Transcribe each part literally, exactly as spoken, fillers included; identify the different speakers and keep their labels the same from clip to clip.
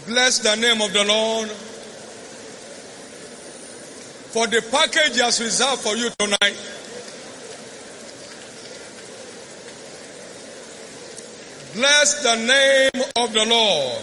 Speaker 1: Bless the name of the Lord for the package he has reserved for you tonight. Bless the name of the Lord.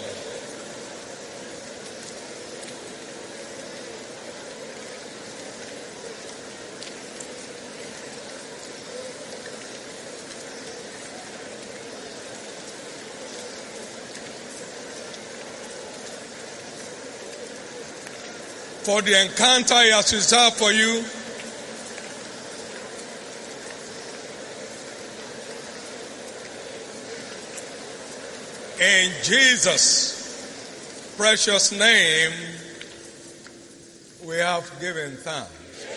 Speaker 1: For the encounter he has reserved for you. In Jesus' precious name, we have given thanks.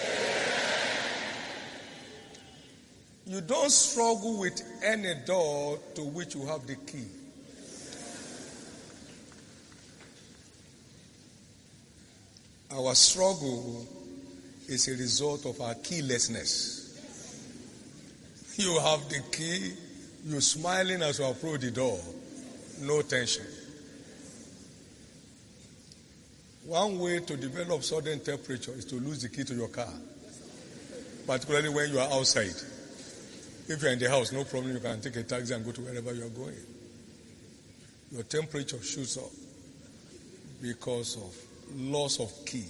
Speaker 1: You don't struggle with any door to which you have the key. Our struggle is a result of our keylessness. You have the key, you're smiling as you approach the door. No tension. One way to develop sudden temperature is to lose the key to your car, particularly when you are outside. If you're in the house, no problem, you can take a taxi and go to wherever you're going. Your temperature shoots up because of loss of key.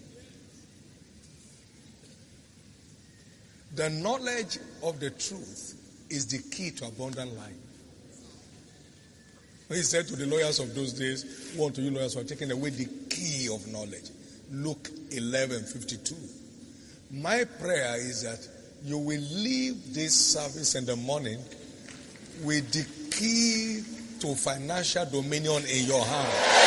Speaker 1: The knowledge of the truth is the key to abundant life. He said to the lawyers of those days, woe unto you lawyers for taking away the key of knowledge. Luke eleven fifty-two. My prayer is that you will leave this service in the morning with the key to financial dominion in your hand.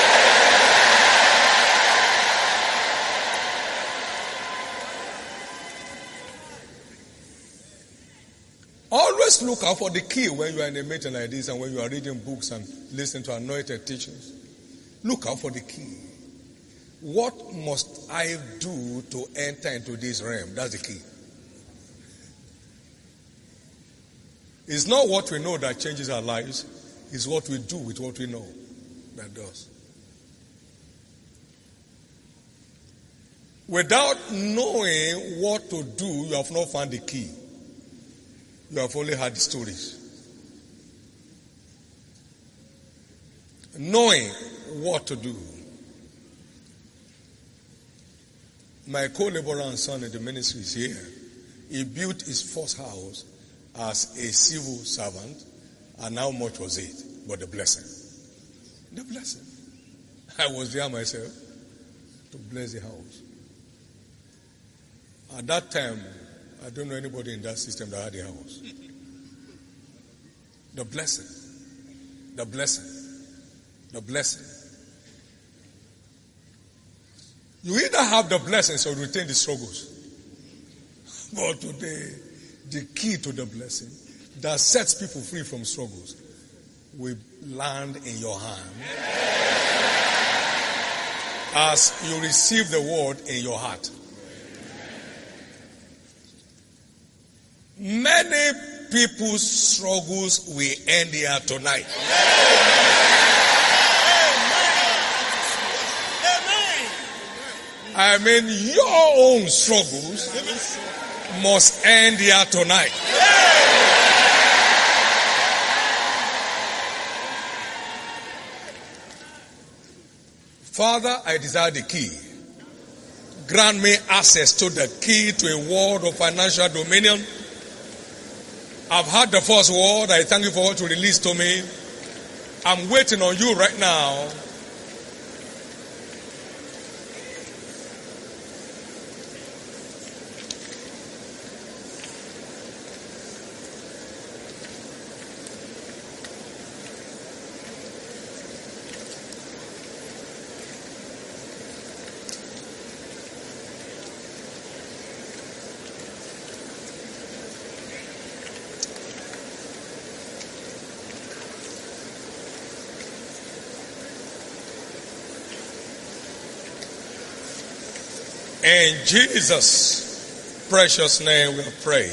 Speaker 1: Always look out for the key when you are in a meeting like this and when you are reading books and listening to anointed teachings. Look out for the key. What must I do to enter into this realm? That's the key. It's not what we know that changes our lives. It's what we do with what we know that does. Without knowing what to do, you have not found the key. You have only heard the stories. Knowing what to do. My co-laborer and son in the ministry is here. He built his first house as a civil servant, and how much was it? But the blessing. The blessing. I was there myself to bless the house. At that time, I don't know anybody in that system that had a house. The blessing. The blessing. The blessing. You either have the blessings or retain the struggles. But today, the key to the blessing that sets people free from struggles will land in your hand as you receive the word in your heart. Many people's struggles will end here tonight. I mean, your own struggles must end here tonight. Father, I desire the key. Grant me access to the key to a world of financial dominion. I've heard the first word. I thank you for what you released to me. I'm waiting on you right now. In Jesus' precious name we pray.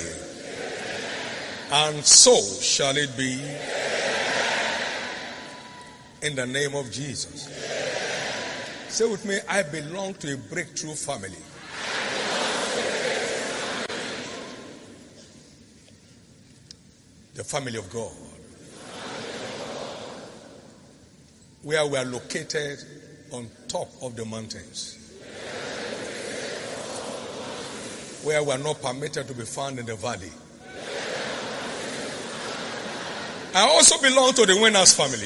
Speaker 1: And so shall it be. In the name of Jesus. Say with me, I belong to a breakthrough family. The family of God. Where we are located on top of the mountains. Where we are not permitted to be found in the valley. I also belong to the winners family.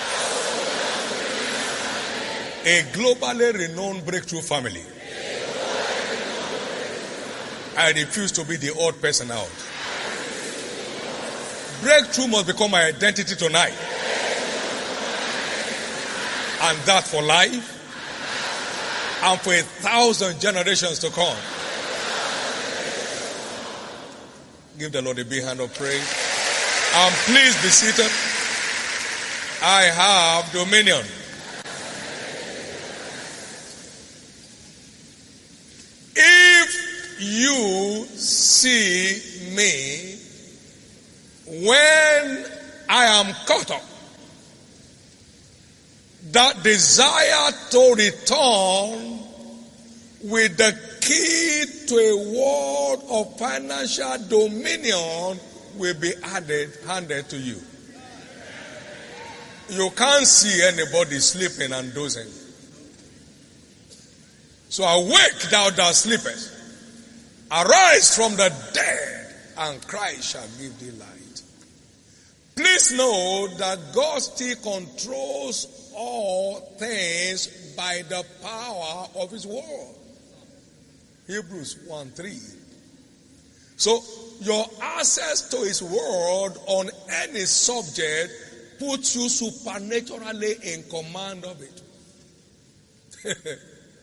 Speaker 1: A globally renowned breakthrough family. I refuse to be the odd person out. Breakthrough must become my identity tonight. And that for life. And for a thousand generations to come. Give the Lord a big hand of praise. And please be seated. I have dominion. If you see me when I am caught up, that desire to return with the key to a world of financial dominion will be added, handed to you. You can't see anybody sleeping and dozing. So awake, thou that sleepest. Arise from the dead, and Christ shall give thee light. Please know that God still controls all things by the power of his word. Hebrews one three. So, your access to his word on any subject puts you supernaturally in command of it.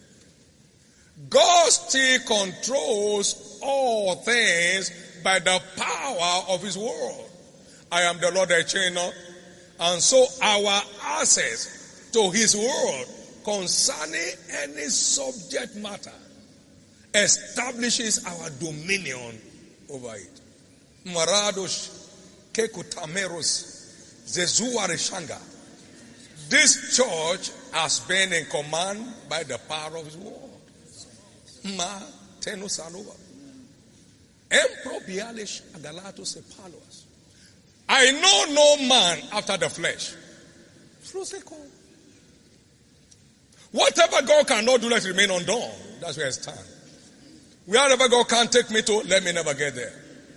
Speaker 1: God still controls all things by the power of his word. I am the Lord that change not. And so our access to his word concerning any subject matter establishes our dominion over it. Maradosh Kekutameros Zezuareshanga. This church has been in command by the power of his word. Ma Tenusanova. Emprobialish Agalato Sepalos. I know no man after the flesh. Whatever God cannot do, let it remain undone. That's where I stand. Wherever God can't take me to, let me never get there.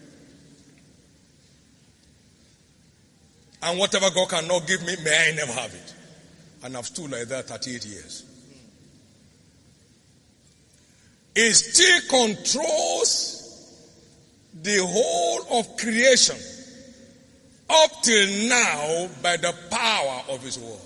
Speaker 1: And whatever God cannot give me, may I never have it. And I've stood like that thirty-eight years. He still controls the whole of creation up till now by the power of his word.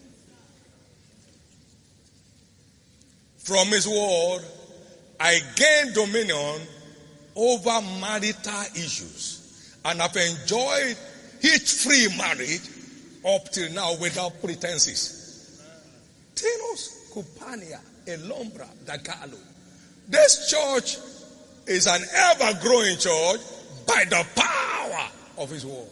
Speaker 1: From his word, I gained dominion over marital issues. And I've enjoyed hitch-free marriage up till now without pretenses. Tenos, Kupania, Elombra, Dagalo. This church is an ever-growing church by the power of his word.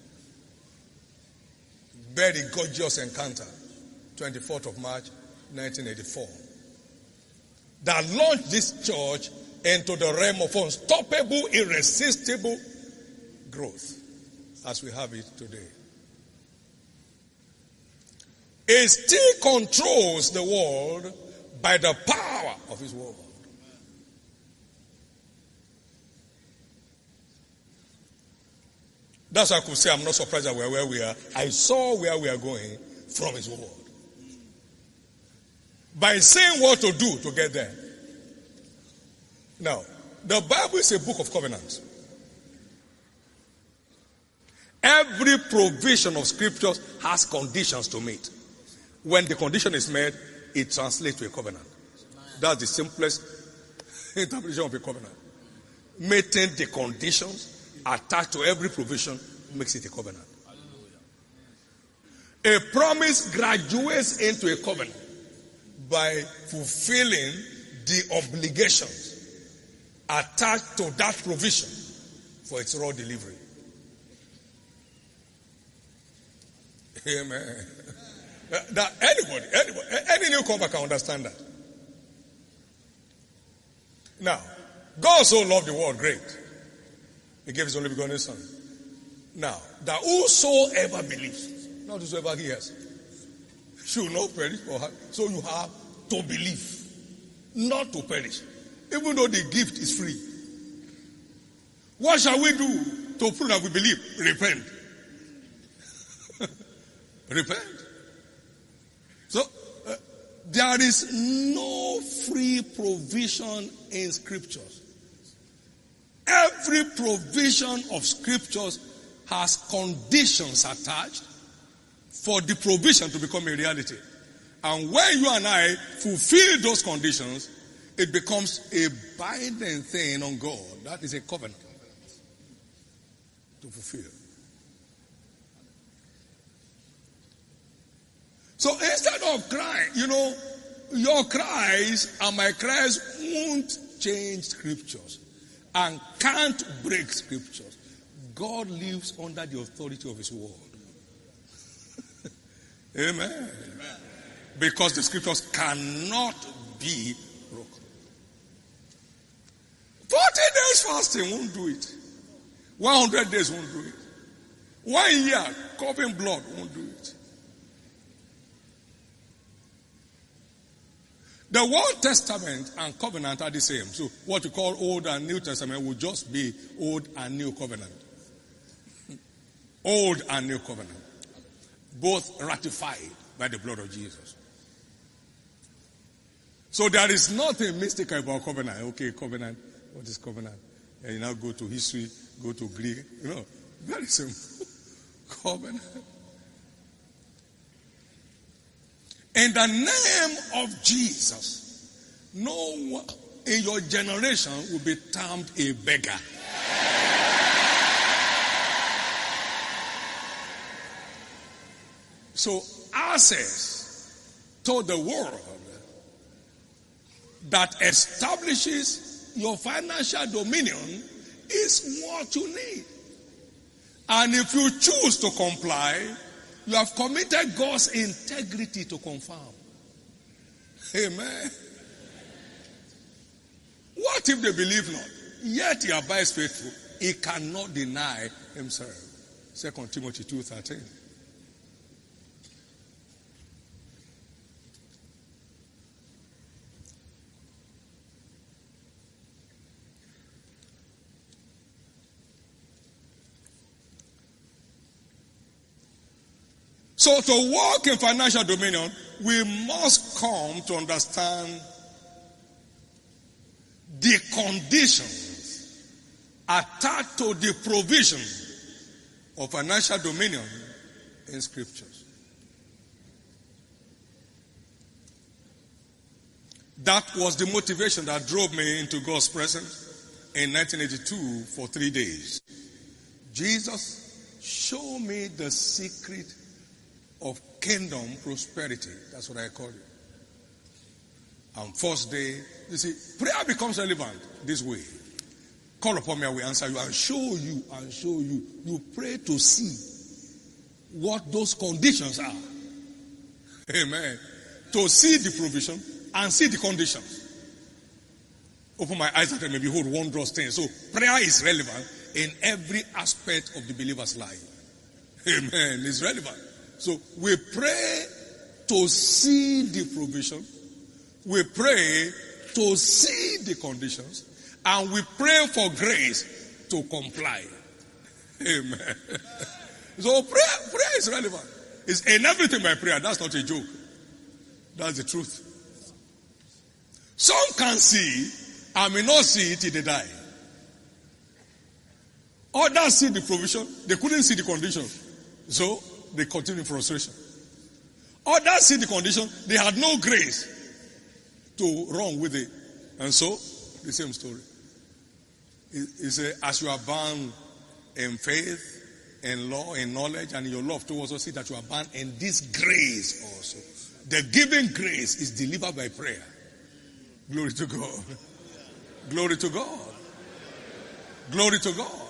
Speaker 1: Very gorgeous encounter, twenty-fourth of March, nineteen eighty-four. That launched this church into the realm of unstoppable, irresistible growth as we have it today. It still controls the world by the power of his word. That's why I could say I'm not surprised that we're where we are. I saw where we are going from his word. By saying what to do to get there. Now, the Bible is a book of covenants. Every provision of scriptures has conditions to meet. When the condition is met, it translates to a covenant. That's the simplest interpretation of a covenant. Meeting the conditions attached to every provision makes it a covenant. A promise graduates into a covenant by fulfilling the obligations attached to that provision for its raw delivery. Amen. That anybody, anybody, any new come, I can understand that. Now, God so loved the world, great. He gave his only begotten Son. Now, that whosoever believes, not whosoever hears, should not perish. So you have to believe, not to perish. Even though the gift is free. What shall we do to prove that we believe? Repent. Repent. So, uh, there is no free provision in scriptures. Every provision of scriptures has conditions attached for the provision to become a reality. And when you and I fulfill those conditions, it becomes a binding thing on God. That is a covenant to fulfill. So instead of crying, you know, your cries and my cries won't change scriptures and can't break scriptures. God lives under the authority of his word. Amen. Amen. Because the scriptures cannot be broken. forty days fasting won't do it. one hundred days won't do it. One year coughing blood won't do it. The Old Testament and covenant are the same. So what you call Old and New Testament will just be Old and New Covenant. Old and New Covenant. Both ratified by the blood of Jesus. So there is nothing mystical about covenant. Okay, covenant. What is covenant? And you now go to history, go to Greek. You know, very simple. Covenant. In the name of Jesus, no one in your generation will be termed a beggar. So access to the world that establishes your financial dominion is what you need. And if you choose to comply, you have committed God's integrity to confirm. Amen. What if they believe not? Yet he abides faithful. He cannot deny himself. Second Timothy two thirteen. So to walk in financial dominion, we must come to understand the conditions attached to the provision of financial dominion in scriptures. That was the motivation that drove me into God's presence in nineteen eighty-two for three days. Jesus, show me the secret of kingdom prosperity. That's what I call it. And first day, you see, prayer becomes relevant this way. Call upon me, I will answer you and show you and show you. You pray to see what those conditions are. Amen. To see the provision and see the conditions. Open my eyes that I may behold wondrous things. So prayer is relevant in every aspect of the believer's life. Amen. It's relevant. So we pray to see the provision. We pray to see the conditions. And we pray for grace to comply. Amen. So prayer, prayer is relevant. It's in everything by prayer. That's not a joke. That's the truth. Some can see and may not see it till they die. Others see the provision. They couldn't see the condition. So they continue in frustration. Others see the condition. They had no grace to run with it. And so, the same story. He said, as you are bound in faith, in law, in knowledge, and in your love towards us, see that you are bound in this grace also. The giving grace is delivered by prayer. Glory to God. Glory to God. Glory to God.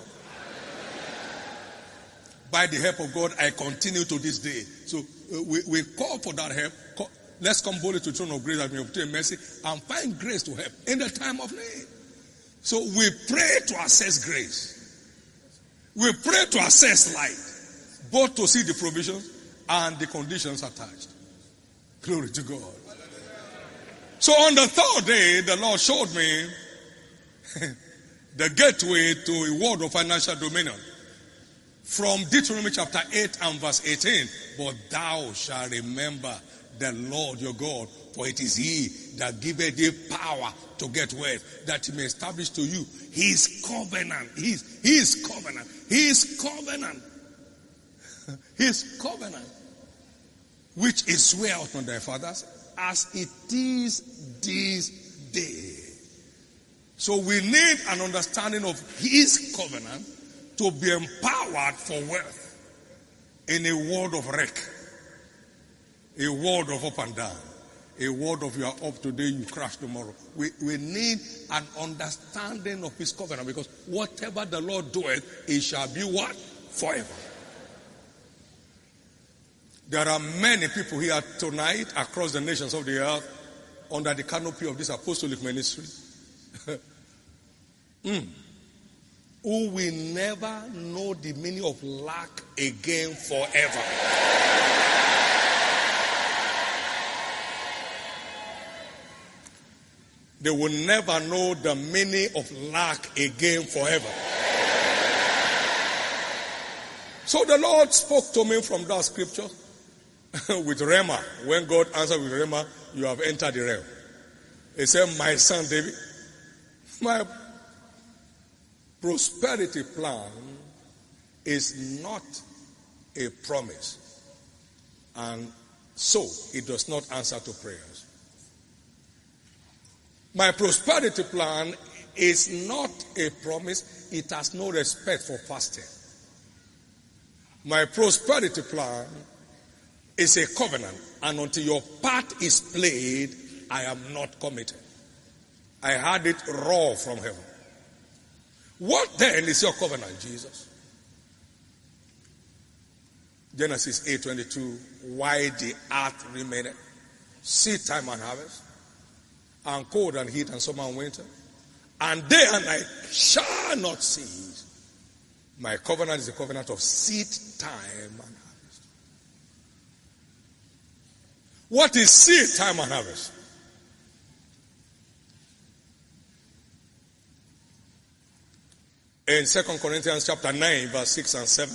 Speaker 1: By the help of God, I continue to this day. So uh, we, we call for that help. Let's come boldly to the throne of grace that we may obtain mercy and find grace to help in the time of need. So we pray to access grace. We pray to access light, both to see the provisions and the conditions attached. Glory to God. So on the third day, the Lord showed me the gateway to a world of financial dominion. From Deuteronomy chapter eight and verse eighteen. But thou shalt remember the Lord your God, for it is he that giveth thee power to get wealth, that he may establish to you his covenant. His, his covenant. His covenant. His covenant. Which is swear out on thy fathers, as it is this day. So we need an understanding of his covenant to be empowered for wealth in a world of wreck, a world of up and down, a world of you are up today, you crash tomorrow. We, we need an understanding of his covenant, because whatever the Lord doeth, it shall be what? Forever. There are many people here tonight across the nations of the earth under the canopy of this apostolic ministry mm. who will never know the meaning of lack again forever. They will never know the meaning of lack again forever. So the Lord spoke to me from that scripture with Rema. When God answered with Rema, you have entered the realm. He said, my son David, my prosperity plan is not a promise, and so it does not answer to prayers. My prosperity plan is not a promise. It has no respect for fasting. My prosperity plan is a covenant, and until your part is played, I am not committed. I had it raw from heaven. What then is your covenant, Jesus? Genesis eight twenty-two. Why the earth remaineth, seed time and harvest, and cold and heat and summer and winter, and day and night shall not cease. My covenant is the covenant of seed time and harvest. What is seed time and harvest? In Second Corinthians chapter nine, verse six and seven,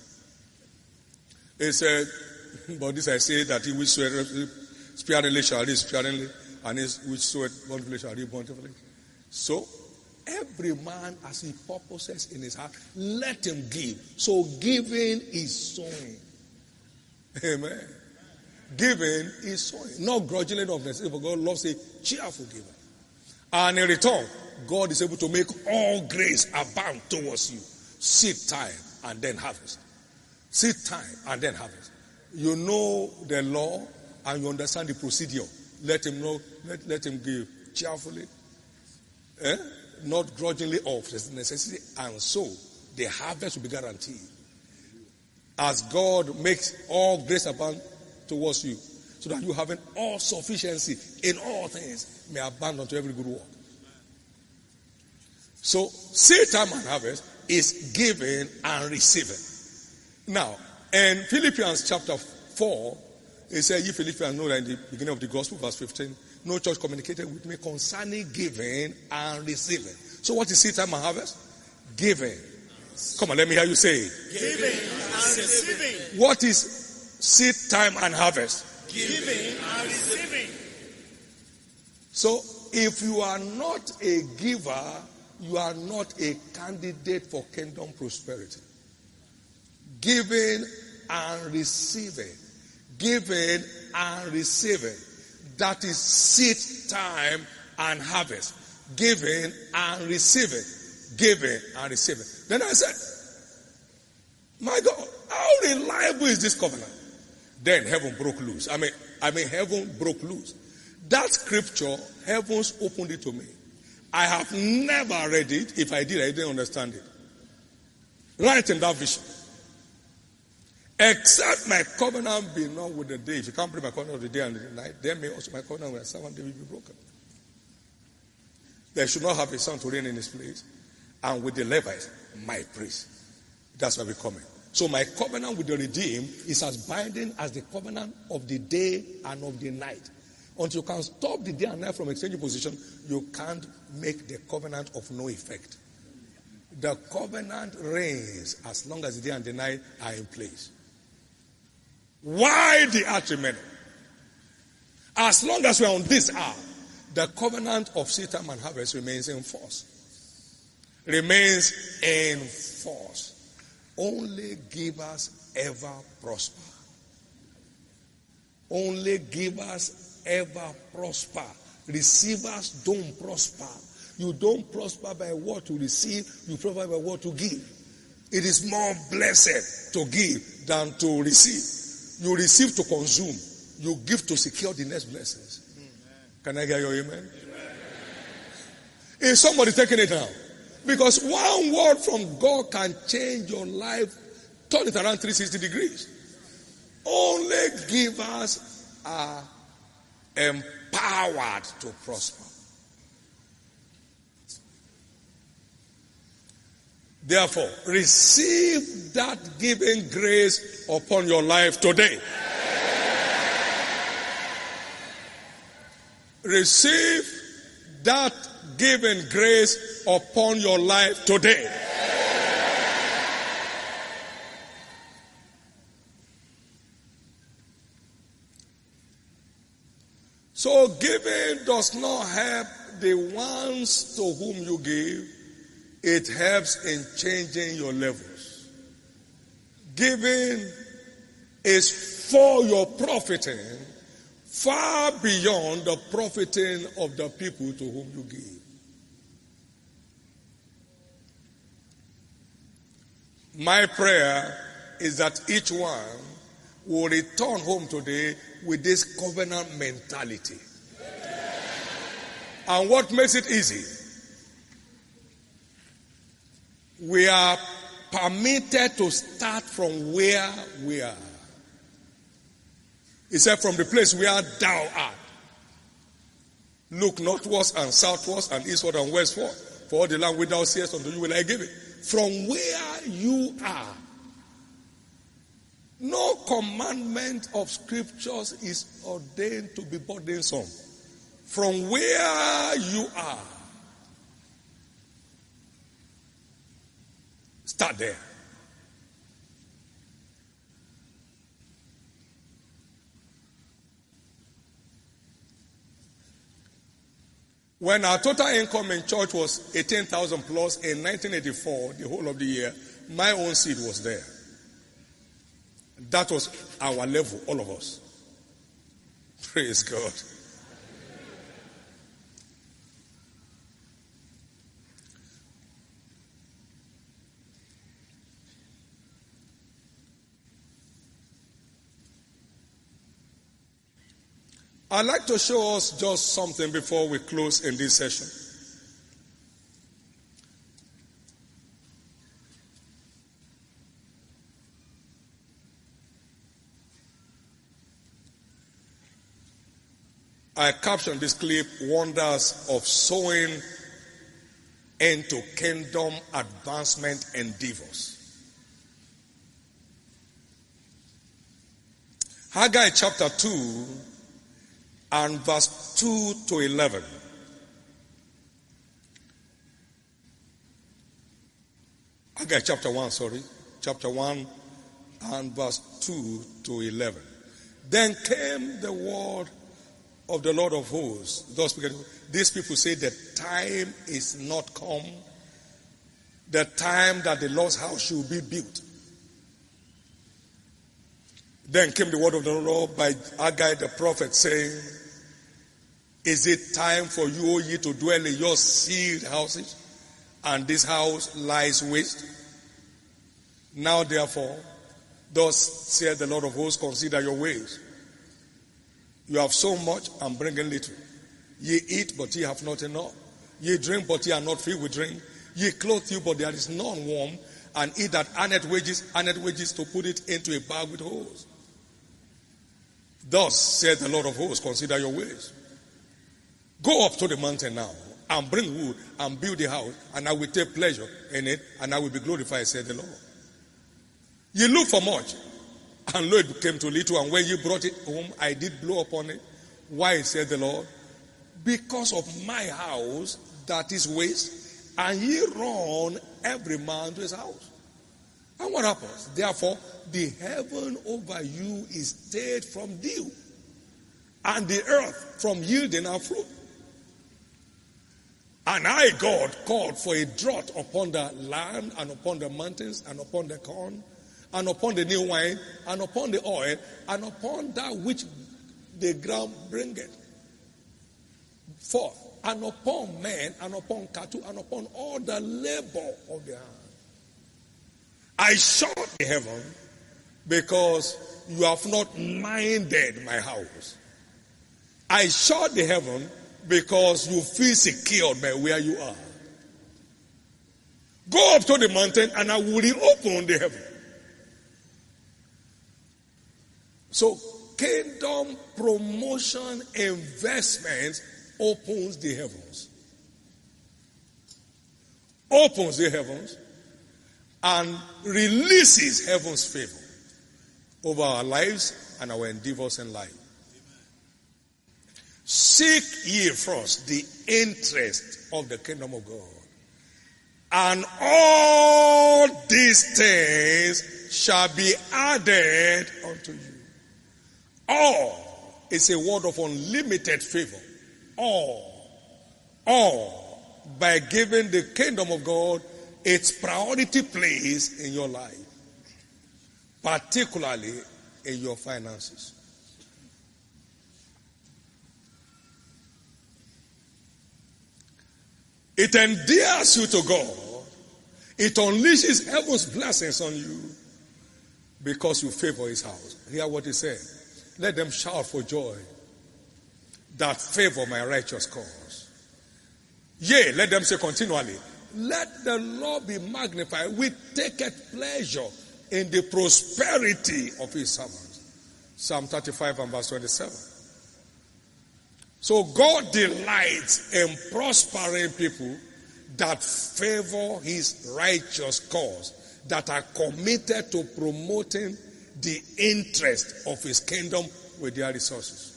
Speaker 1: it said, but this I say, that he which soweth sparingly shall reap sparingly, and he which soweth bountifully shall reap bountifully. So, every man as he purposes in his heart, let him give. So giving is sowing. Amen. Giving is sowing. Not grudgingly, not necessarily, but God loves a cheerful giver. And in return, God is able to make all grace abound towards you. Seed time and then harvest. Seed time and then harvest. You know the law and you understand the procedure. Let him know, let, let him give cheerfully. Eh? Not grudgingly of necessity, and so the harvest will be guaranteed. As God makes all grace abound towards you, so that you having all sufficiency in all things may abound unto every good work. So, seed time and harvest is giving and receiving. Now, in Philippians chapter four, it says, "Ye Philippians know that in the beginning of the gospel, verse fifteen, no church communicated with me concerning giving and receiving." So what is seed time and harvest? Giving. Come on, let me hear you say it.
Speaker 2: Giving and receiving.
Speaker 1: What is seed time and harvest?
Speaker 2: Giving and receiving.
Speaker 1: So if you are not a giver, you are not a candidate for kingdom prosperity. Giving and receiving. Giving and receiving. That is seed time and harvest. Giving and receiving. Giving and receiving. Then I said, my God, how reliable is this covenant? Then heaven broke loose. I mean, I mean, heaven broke loose. That scripture, heavens opened it to me. I have never read it. If I did, I didn't understand it. Right in that vision. Except my covenant be not with the day. If you can't break my covenant of the day and the night, then may also my covenant with the servant David be broken. They should not have a son to reign in his place. And with the Levites, my priest. That's why we're coming. So my covenant with the redeemed is as binding as the covenant of the day and of the night. Until you can stop the day and night from exchanging position, you can't make the covenant of no effect. The covenant reigns as long as the day and the night are in place. Why the earth remaining? As long as we are on this earth, the covenant of seed time and harvest remains in force. Remains in force. Only givers ever prosper. Only givers ever prosper. Receivers don't prosper. You don't prosper by what you receive, you prosper by what you give. It is more blessed to give than to receive. You receive to consume. You give to secure the next blessings. Amen. Can I hear your amen? Amen? Is somebody taking it now? Because one word from God can change your life, turn it around three hundred sixty degrees. Only givers are empowered to prosper. Therefore, receive that giving grace upon your life today. Receive that giving grace upon your life today. So giving does not help the ones to whom you give. It helps in changing your levels. Giving is for your profiting, far beyond the profiting of the people to whom you give. My prayer is that each one will return home today with this covenant mentality. And what makes it easy? We are permitted to start from where we are. He said, from the place where thou art. Look northwards and southwards and eastward and westward. For all the land which thou seest unto you will I give it. From where you are. No commandment of scriptures is ordained to be burdensome. From where you are. Start there. When our total income in church was eighteen thousand plus in nineteen eighty-four, the whole of the year, my own seed was there. That was our level, all of us. Praise God. I'd like to show us just something before we close in this session. I captioned this clip, Wonders of Sowing into Kingdom Advancement Endeavors. Haggai chapter two and verse two to eleven. Haggai chapter one, sorry. Chapter one and verse two to eleven. Then came the word of the Lord of hosts. Thus, these people say the time is not come. The time that the Lord's house should be built. Then came the word of the Lord by Haggai the prophet saying, is it time for you, O ye, to dwell in your sealed houses, and this house lies waste? Now therefore, thus saith the Lord of hosts, consider your ways. You have so much and bringing little. Ye eat, but ye have not enough. Ye drink, but ye are not filled with drink. Ye clothe you, but there is none warm. and he that earneth wages, earneth wages to put it into a bag with holes. Thus said the Lord of hosts, consider your ways. Go up to the mountain now, and bring wood, and build a house, and I will take pleasure in it, and I will be glorified, said the Lord. Ye look for much, and lo, it came to little, and when ye brought it home, I did blow upon it. Why, said the Lord? Because of my house that is waste, and ye run every man to his house. And what happens? Therefore, the heaven over you is stayed from dew, and the earth from yielding her fruit. And I, God, called for a drought upon the land, and upon the mountains, and upon the corn, and upon the new wine, and upon the oil, and upon that which the ground bringeth forth, and upon men, and upon cattle, and upon all the labor of the hand. I shut the heaven because you have not minded my house. I shut the heaven because you feel secured by where you are. Go up to the mountain and I will reopen the heaven. So kingdom promotion investment opens the heavens. Opens the heavens and releases heaven's favor over our lives and our endeavors in life. Seek ye first the interest of the kingdom of God, and all these things shall be added unto you. All is a word of unlimited favor. All. All. By giving the kingdom of God its priority place in your life, particularly in your finances. It endears you to God. It unleashes heaven's blessings on you because you favor his house. Hear what he said. Let them shout for joy that favor my righteous cause. Yea, let them say continually, let the Lord be magnified. We taketh pleasure in the prosperity of his servants. Psalm thirty-five and verse twenty-seven. So God delights in prospering people that favor his righteous cause, that are committed to promoting the interest of his kingdom with their resources.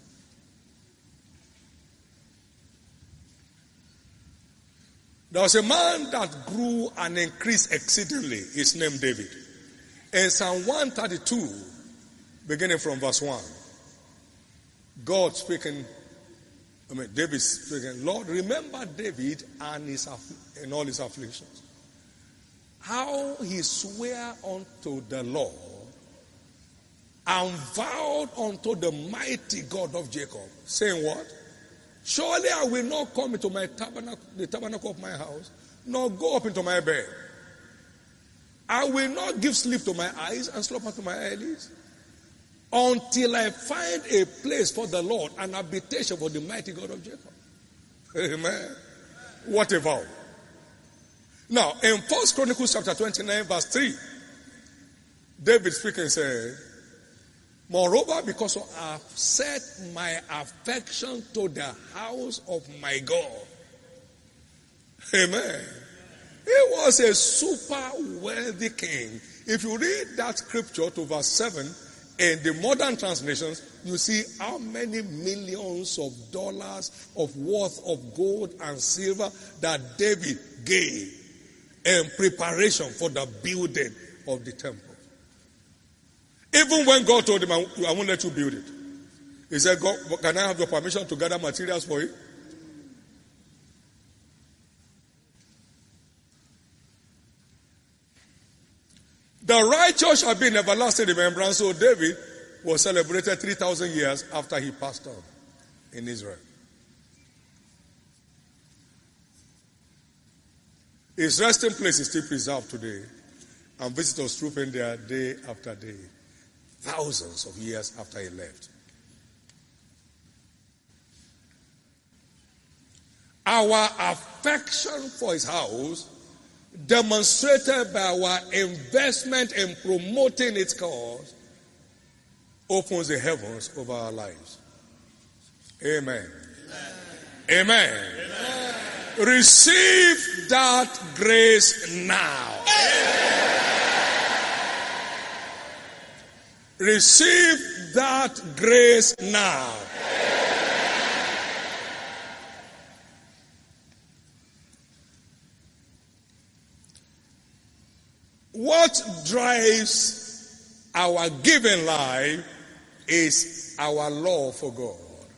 Speaker 1: There was a man that grew and increased exceedingly. His name David. In Psalm one thirty-two, beginning from verse one, God speaking, I mean David speaking, Lord, remember David and his in all his afflictions. How he sware unto the Lord and vowed unto the mighty God of Jacob, saying what? Surely I will not come into my tabernacle, the tabernacle of my house, nor go up into my bed. I will not give sleep to my eyes and slumber to my eyelids, until I find a place for the Lord, an habitation for the mighty God of Jacob. Amen. What a vow. Now, in First Chronicles chapter twenty-nine, verse three, David speaking said, moreover, because I have set my affection to the house of my God. Amen. He was a super wealthy king. If you read that scripture to verse seven, in the modern translations, you see how many millions of dollars of worth of gold and silver that David gave in preparation for the building of the temple. Even when God told him, I won't let you build it. He said, God, can I have your permission to gather materials for it? The righteous shall be in everlasting remembrance. So David was celebrated three thousand years after he passed on in Israel. His resting place is still preserved today, and visitors troop in there day after day, thousands of years after he left. Our affection for his house demonstrated by our investment in promoting its cause, opens the heavens over our lives. Amen. Amen. Amen. Amen. Receive that grace now. Receive that grace now. What drives our giving life is our love for God.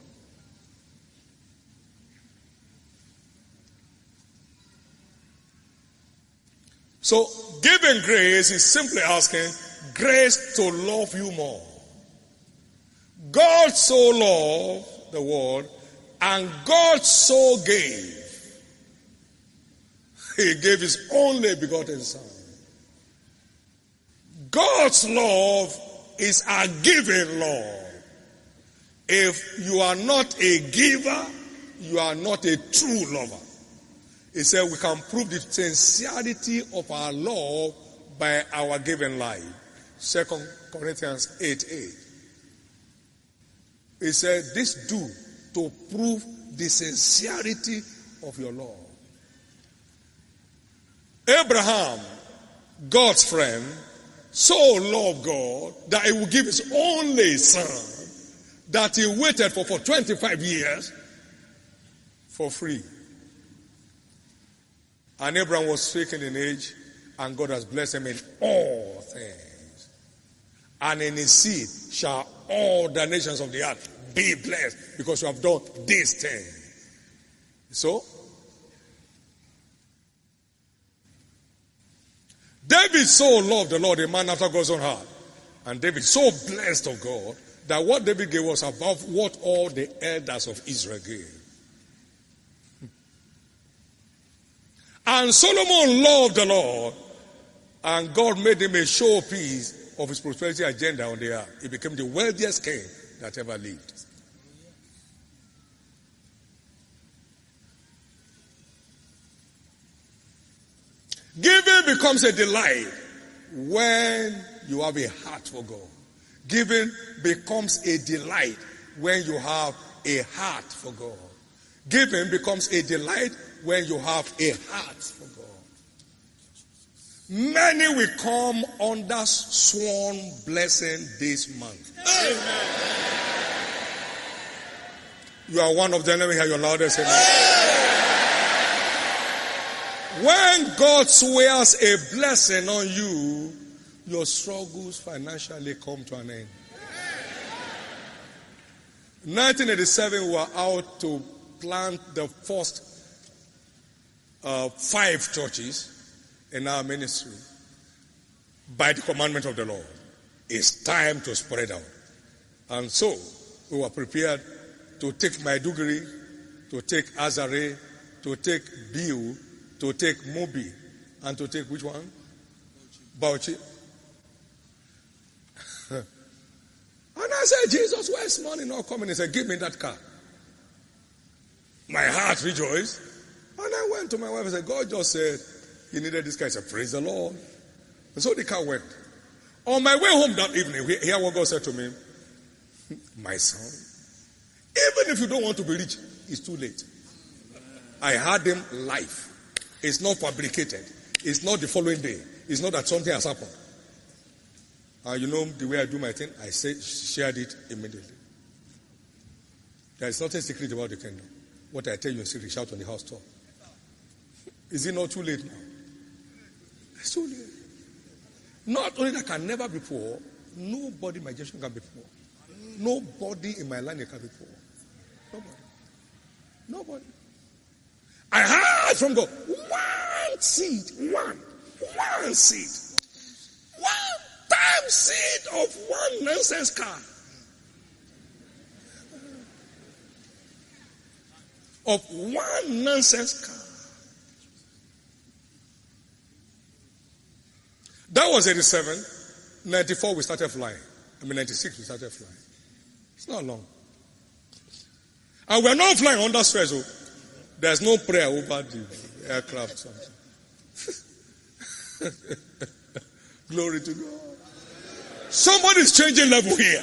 Speaker 1: So, giving grace is simply asking grace to love you more. God so loved the world, and God so gave. He gave his only begotten Son. God's love is a giving love. If you are not a giver, you are not a true lover. He said we can prove the sincerity of our love by our giving life. Second Corinthians eight eight. He said, this do to prove the sincerity of your love. Abraham, God's friend, so loved God that he would give his only son that he waited for for twenty-five years for free. And Abraham was stricken in age, and God has blessed him in all things. And in his seed shall all the nations of the earth be blessed, because you have done this thing. So, David so loved the Lord, a man after God's own heart. And David so blessed of God that what David gave was above what all the elders of Israel gave. And Solomon loved the Lord, and God made him a showpiece of his prosperity agenda on the earth. He became the wealthiest king that ever lived. Giving becomes a delight when you have a heart for God. Giving becomes a delight when you have a heart for God. Giving becomes a delight when you have a heart for God. Many will come under sworn blessing this month. Amen. You are one of them. Let me hear your loudest amen. When God swears a blessing on you, your struggles financially come to an end. nineteen eighty-seven, we were out to plant the first uh, five churches in our ministry by the commandment of the Lord. It's time to spread out. And so, we were prepared to take Maiduguri, to take Azare, to take Biu, to take Mobi, and to take which one? Bauchi. And I said, Jesus, where's money not coming? He said, give me that car. My heart rejoiced. And I went to my wife and said, God just said he needed this car. I said, praise the Lord. And so the car went. On my way home that evening, hear what God said to me. My son, even if you don't want to be rich, it's too late. I had him live. It's not fabricated. It's not the following day. It's not that something has happened. And you know the way I do my thing? I say, shared it immediately. There is nothing secret about the kingdom. What I tell you in secret, shout on the house top. Is it not too late now? It's too late. Not only that I can never be poor, nobody in my generation can be poor. Nobody in my line can be poor. Nobody. Nobody. I heard from God, one seed, one, one seed, one time seed of one nonsense car. Of one nonsense car. That was eighty-seven. ninety-four we started flying. I mean ninety-six we started flying. It's not long. And we're not flying under stress. Oh. There's no prayer over the aircraft. Something. Glory to God. Somebody's changing level here.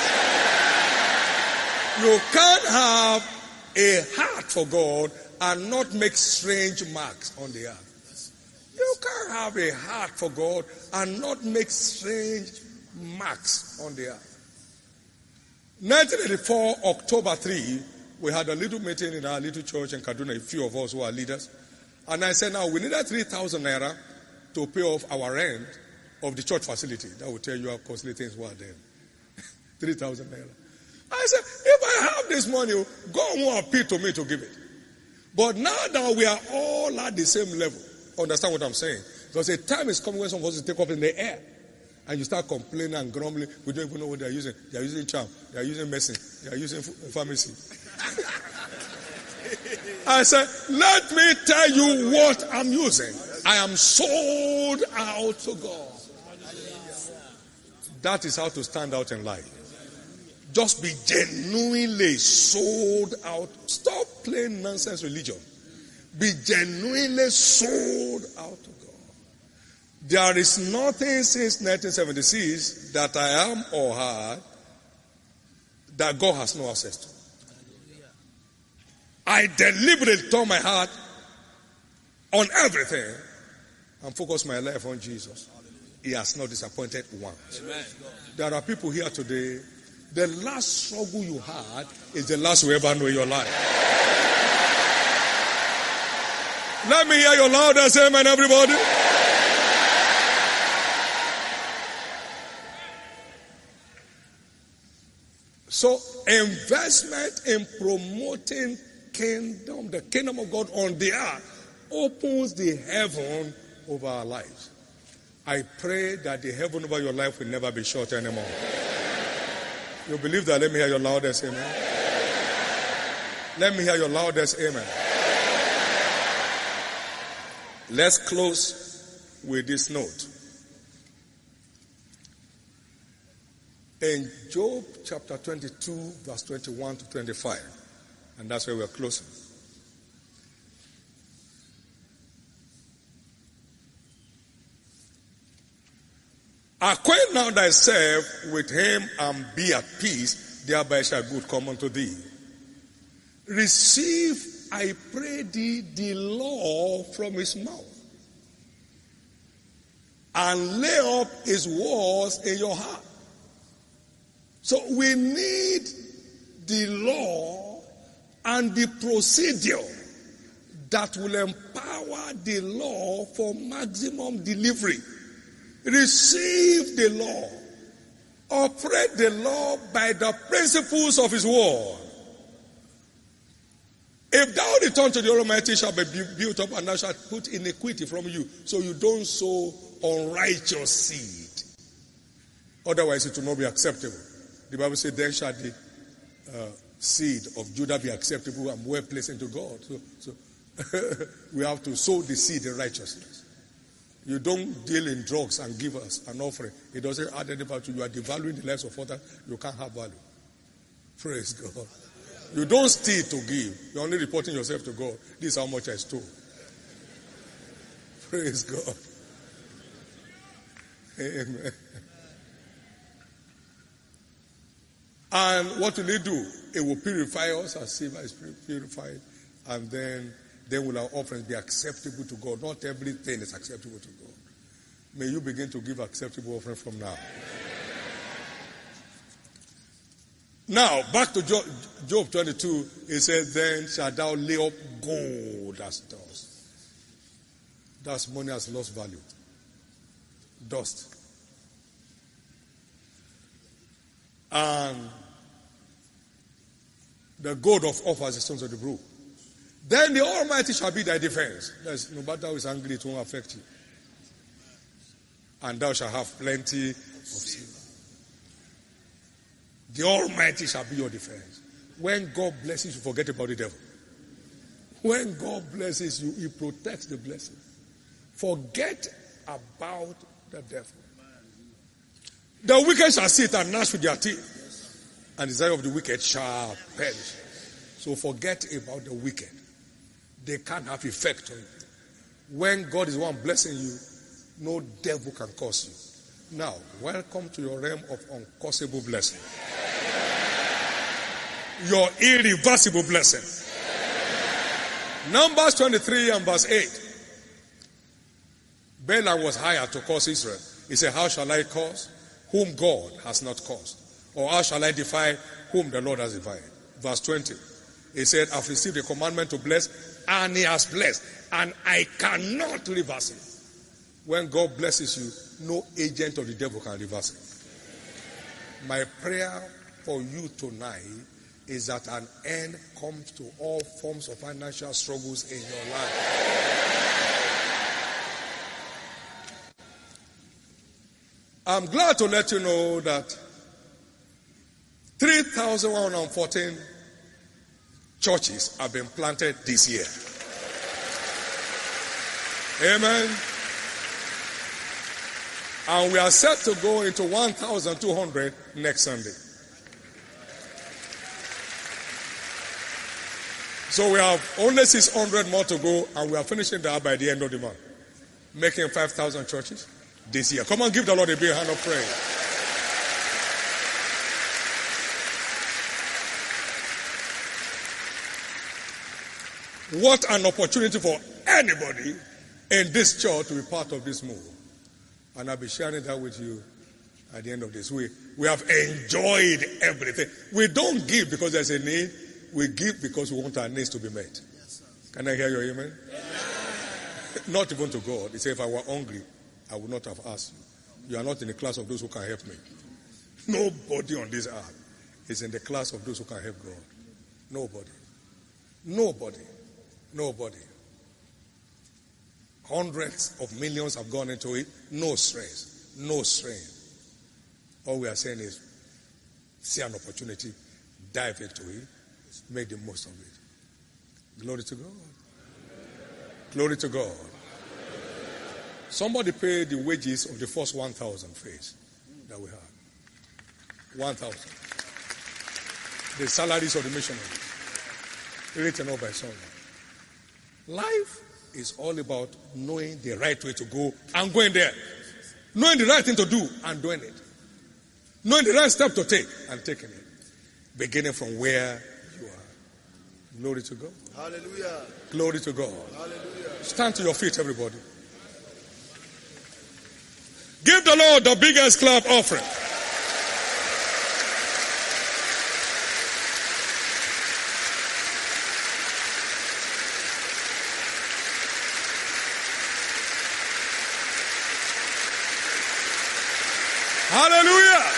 Speaker 1: You can't have a heart for God and not make strange marks on the earth. You can't have a heart for God and not make strange marks on the earth. nineteen eighty-four, October third, we had a little meeting in our little church in Kaduna, a few of us who are leaders. And I said, now we needed three thousand naira to pay off our rent of the church facility. That will tell you how costly things were then. three thousand naira. I said, if I have this money, God won't appeal to me to give it. But now that we are all at the same level, understand what I'm saying? Because a time is coming when some of us will take up in the air. And you start complaining and grumbling. We don't even know what they're using. They're using charm. They're using medicine. They're using pharmacy. I said, let me tell you what I'm using. I am sold out to God. That is how to stand out in life. Just be genuinely sold out. Stop playing nonsense religion. Be genuinely sold out to God. There is nothing since nineteen seventy-six that I am or had that God has no access to. I deliberately turn my heart on everything and focus my life on Jesus. He has not disappointed once. There are people here today, the last struggle you had is the last you ever know in your life. Let me hear your loudest amen, everybody. So, investment in promoting kingdom, the kingdom of God on the earth, opens the heaven over our lives. I pray that the heaven over your life will never be short anymore. You believe that? Let me hear your loudest amen. Let me hear your loudest amen. Let's close with this note. In Job chapter twenty-two, verse twenty-one to twenty-five, and that's where we're closing. Acquaint now thyself with him and be at peace, thereby shall good come unto thee. Receive, I pray thee, the law from his mouth, and lay up his words in your heart. So we need the law and the procedure that will empower the law for maximum delivery. Receive the law. Operate the law by the principles of his word. If thou return to the Almighty, shall be built up, and thou shalt put iniquity from you, so you don't sow unrighteous seed. Otherwise it will not be acceptable. The Bible says, then shall the uh, seed of Judah be acceptable and well pleasing to God. So, so we have to sow the seed in righteousness. You don't deal in drugs and give us an offering. It doesn't add any value to you. You are devaluing the lives of others. You can't have value. Praise God. You don't steal to give. You're only reporting yourself to God. This is how much I stole. Praise God. Amen. And what will it do? It will purify us as silver is purified. And then, then will our offerings be acceptable to God. Not everything is acceptable to God. May you begin to give acceptable offering from now. Now, back to Job, Job twenty-two. It says, then shalt thou lay up gold as dust. That's money has lost value. Dust. And the gold of offers the stones of the brook. Then the Almighty shall be thy defense. There's, no matter how is angry, it won't affect you. And thou shalt have plenty of silver. The Almighty shall be your defense. When God blesses you, forget about the devil. When God blesses you, he protects the blessing. Forget about the devil. The wicked shall sit and gnash with their teeth, and the desire of the wicked shall perish. So forget about the wicked. They can't have effect on you. When God is one blessing you, No devil can curse you. Now, welcome to your realm of uncursable blessing. Your irreversible blessing. Numbers twenty-three and verse eight. Balaam was hired to curse Israel. He said, how shall I curse whom God has not cursed? Or how shall I defy whom the Lord has defied? Verse twenty. He said, I've received a commandment to bless, and he has blessed, and I cannot reverse it. When God blesses you, no agent of the devil can reverse it. My prayer for you tonight is that an end comes to all forms of financial struggles in your life. I'm glad to let you know that three thousand one hundred fourteen churches have been planted this year. Amen. And we are set to go into one thousand two hundred next Sunday. So we have only six hundred more to go, and we are finishing that by the end of the month. Making five thousand churches this year. Come on, give the Lord a big hand of praise. What an opportunity for anybody in this church to be part of this move. And I'll be sharing that with you at the end of this week. We have enjoyed everything. We don't give because there's a need. We give because we want our needs to be met. Yes, can I hear your amen? Yes. Not even to God. He said, if I were hungry, I would not have asked you. You are not in the class of those who can help me. Nobody on this earth is in the class of those who can help God. Nobody. Nobody. Nobody. Hundreds of millions have gone into it. No stress. No strain. All we are saying is, see an opportunity, dive into it, make the most of it. Glory to God. Glory to God. Somebody paid the wages of the first one thousand phase that we had. one thousand. The salaries of the missionaries. Written up by someone. Life is all about knowing the right way to go and going there. Knowing the right thing to do and doing it. Knowing the right step to take and taking it. Beginning from where you are. Glory to God.
Speaker 2: Hallelujah.
Speaker 1: Glory to God.
Speaker 2: Hallelujah.
Speaker 1: Stand to your feet, everybody. Give the Lord the biggest clap offering. Hallelujah.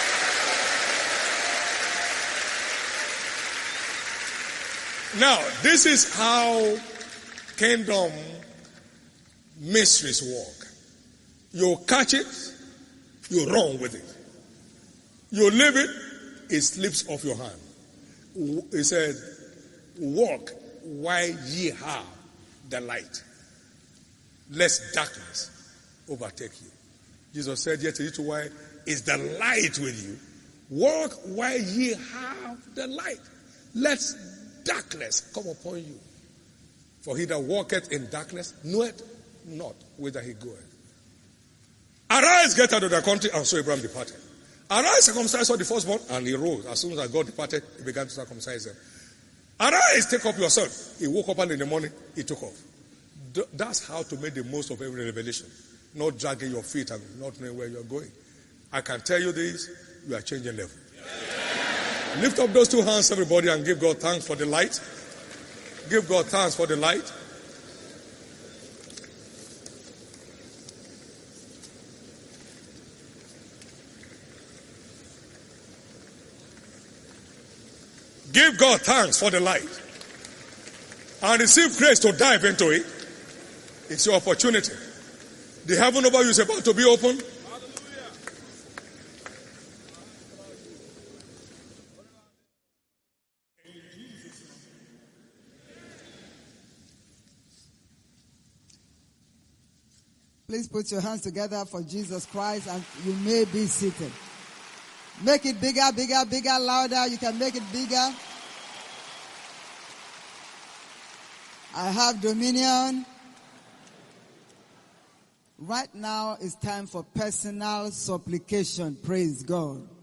Speaker 1: Now, this is how kingdom mysteries work. You catch it, you run with it. You leave it, it slips off your hand. He said, walk while ye have the light, lest darkness overtake you. Jesus said, yet a little while is the light with you. Walk while ye have the light. Let darkness come upon you. For he that walketh in darkness knoweth not whither he goeth. Arise, get out of the country, and so Abraham departed. Arise, circumcise all the firstborn, and he rose. As soon as God departed, he began to circumcise them. Arise, take up your son. He woke up early in the morning, he took off. That's how to make the most of every revelation. Not dragging your feet and not knowing where you're going. I can tell you this, you are changing level. Yeah. Lift up those two hands, everybody, and give God thanks for the light. Give God thanks for the light. Give God thanks for the light. And receive grace to dive into it. It's your opportunity. The heaven over you is about to be open.
Speaker 3: Please put your hands together for Jesus Christ and you may be seated. Make it bigger, bigger, bigger, louder. You can make it bigger. I have dominion. Right now it's time for personal supplication. Praise God.